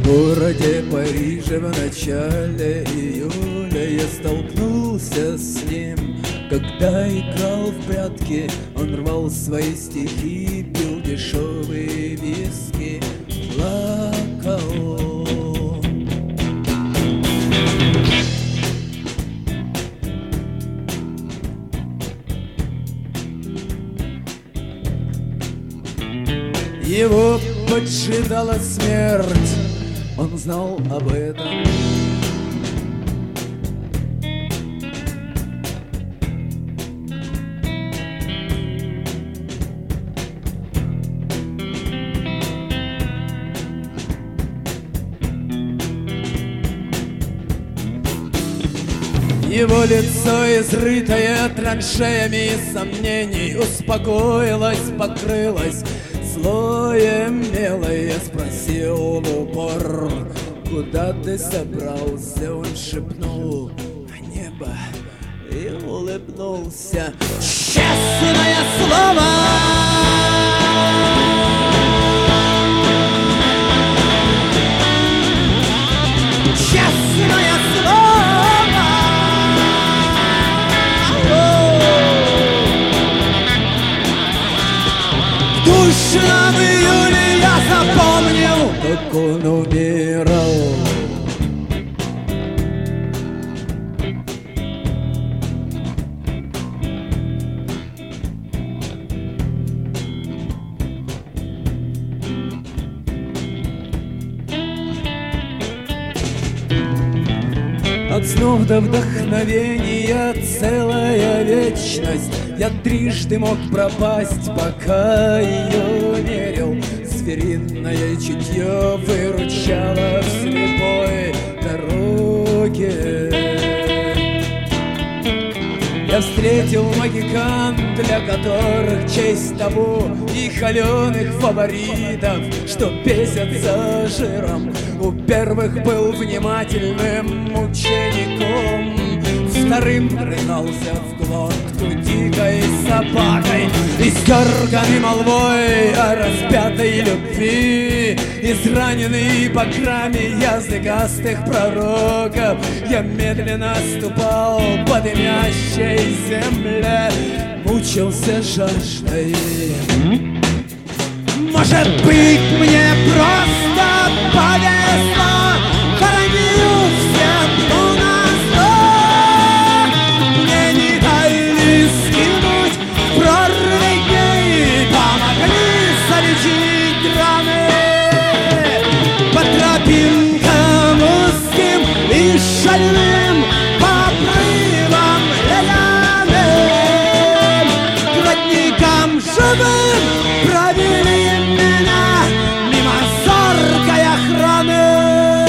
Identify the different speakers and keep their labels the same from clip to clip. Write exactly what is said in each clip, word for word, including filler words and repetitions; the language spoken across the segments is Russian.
Speaker 1: В городе Париже в начале июля я столкнулся с ним, когда играл в прятки. Он рвал свои стихи, пил дешевые виски, плакал. Его поджидала смерть, он знал об этом. Его лицо, изрытое траншеями сомнений, успокоилось, покрылось слоем мела. Я спросил в упор: куда ты собрался? Он шепнул: в небо, и улыбнулся. Честное слово! Честное слово! Душно в июле я запомнил, как он умирал. От снов до вдохновения целая вечность. Я трижды мог пропасть, пока ее верил. Звериное чутье выручало в слепой дороге. Я встретил магикан, для которых честь табу, и холеных фаворитов, что бесятся жиром. У первых был внимательным учеником, вторым рыгался в глотку дикой собакой. Истерганный молвой о распятой любви, израненный баграми языкастых пророков, я медленно ступал по дымящей земле, мучился жаждой. Может быть, мне просто повезло, хоронил всем у нас зло. Мне не дали скинуть в прорве дней, помогли залечить раны. По тропинкам узким и шальным, по обрывам ледяным, к родникам живым провели меня мимо зоркой охраны.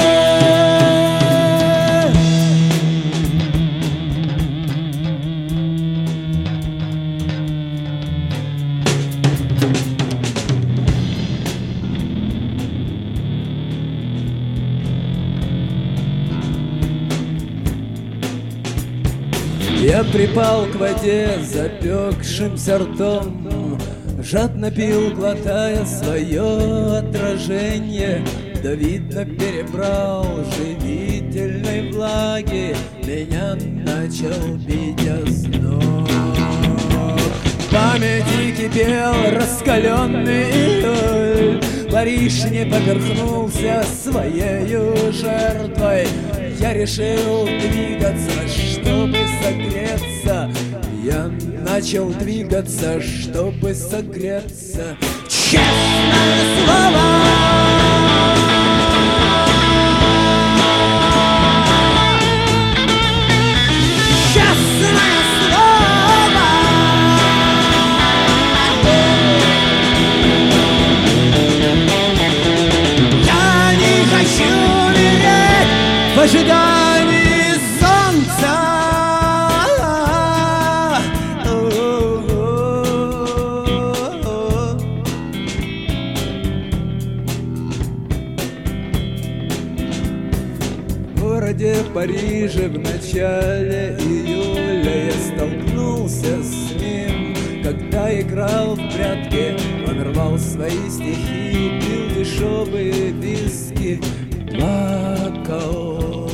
Speaker 1: Я припал к воде запекшимся ртом, жадно пил, глотая свое отражение. Да видно, перебрал живительной влаги, меня начал бить озноб. В памяти кипел раскаленный июль, Париж не поверхнулся своею жертвой. Я решил двигаться, чтобы согреться. Я начал двигаться, чтобы согреться. Честное слово! Честное слово! Я не хочу умереть в ожидании солнца. В городе Париже в начале июля я столкнулся с ним, когда играл в прятки. Он рвал свои стихи, пил дешевые виски, плакал.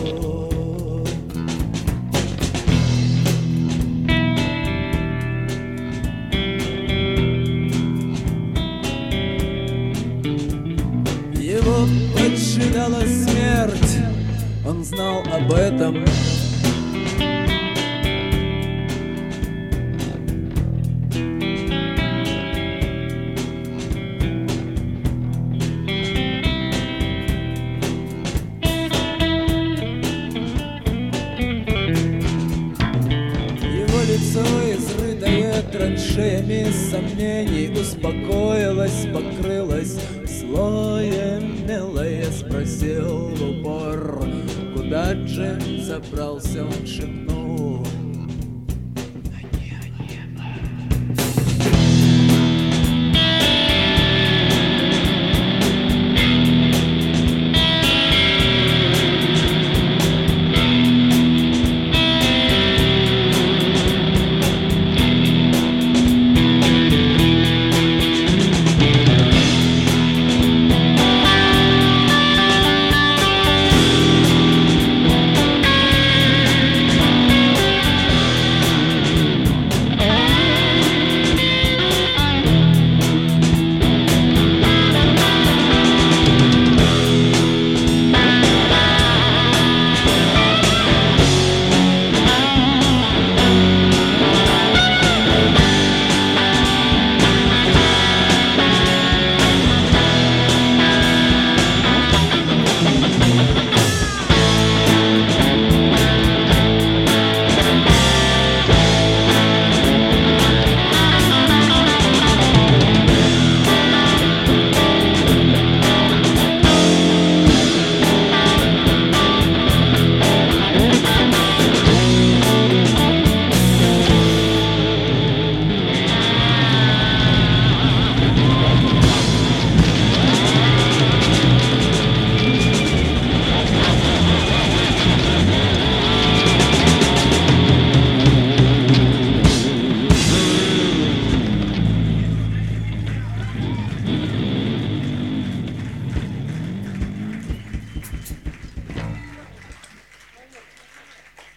Speaker 1: Его поджидала смерть, он знал об этом. Его лицо, изрытое траншеями сомнений, успокоилось, покрылось слоем мелое. Спросил в упор: куда же забрался? Он шепнул: